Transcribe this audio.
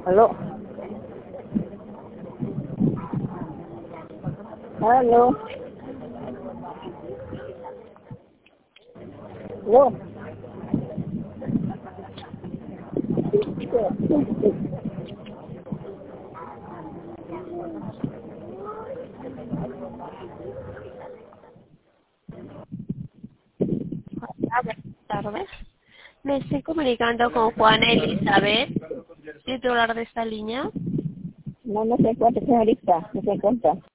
Aló. Aló. Aló. Buenas tardes. Me estoy comunicando con Juana Elizabeth, titular de esta línea. No, no se encuentra, señorita. No se encuentra.